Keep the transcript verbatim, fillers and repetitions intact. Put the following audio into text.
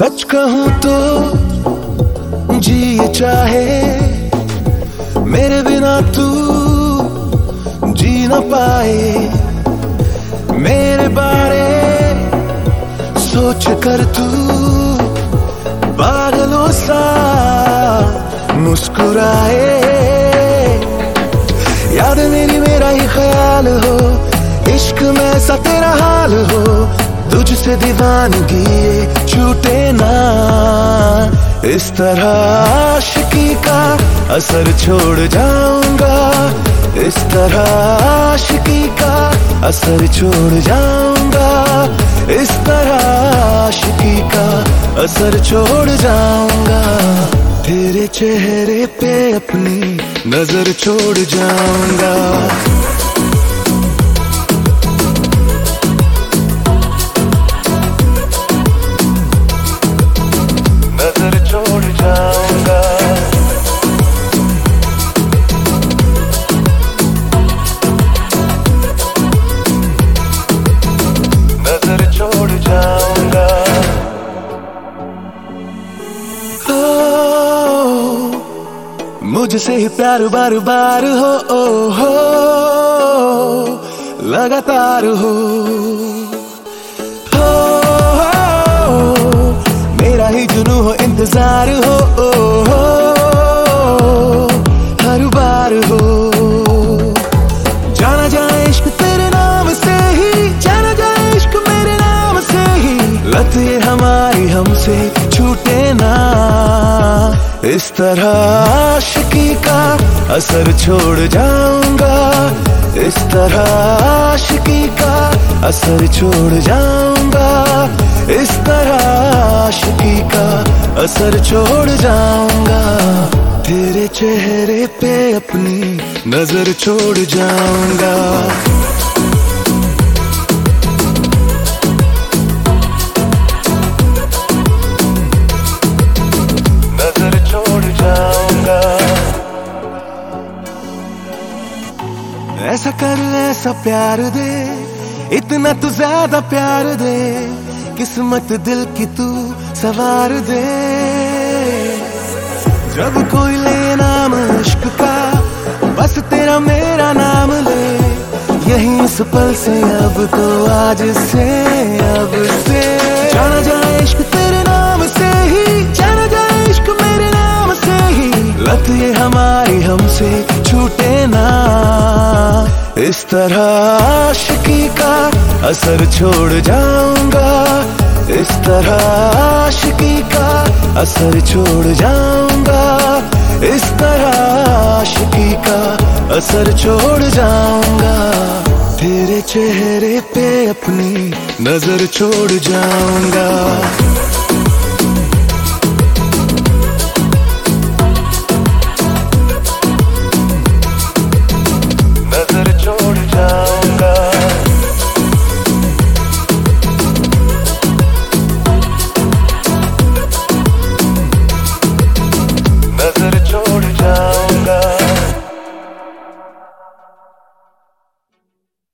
सच कहूं तो जी ये चाहे मेरे बिना तू जी न पाए। मेरे बारे सोच कर तू पागलों सा मुस्कुराए। याद मेरी मेरा ही ख्याल हो, इश्क में सा तेरा हाल हो, तुझसे दीवानगी छूटे ना। इस तरह आशिकी का असर छोड़ जाऊंगा, इस तरह आशिकी का असर छोड़ जाऊंगा, इस तरह आशिकी का असर छोड़ जाऊंगा। तेरे चेहरे पे अपनी नजर छोड़ जाऊंगा। नजर छोड़ जाऊंगा, नजर छोड़ जाऊंगा। मुझसे ही प्यार बार बार हो, ओ हो लगातार हो, हो, हो मेरा ही जुनू हो इंतजार हो, ओ हो हर बार हो। जाना जाए इश्क तेरे नाम से ही, जाना जाए इश्क मेरे नाम से ही, लत ये हमारी हमसे छूटे ना। इस तरह आशिकी का असर छोड़ जाऊंगा, इस तरह आशिकी का असर छोड़ जाऊंगा, इस तरह आशिकी का असर छोड़ जाऊंगा। तेरे चेहरे पे अपनी नजर छोड़ जाऊंगा। ऐसा कर ऐसा प्यार दे, इतना तू ज्यादा प्यार दे, किस्मत दिल की तू सवार दे। जब कोई ले नाम इश्क का, बस तेरा मेरा नाम ले, यही इस पल से अब तो आज से, अब से। जाना जाए इश्क तेरे नाम से ही, जाना जाए इश्क मेरे नाम से ही, लत ये हमारी हमसे छूटे ना। इस तरह आशिकी का असर छोड़ जाऊंगा, इस तरह आशिकी का असर छोड़ जाऊंगा, इस तरह आशिकी का असर छोड़ जाऊंगा। तेरे चेहरे पे अपनी नजर छोड़ जाऊंगा।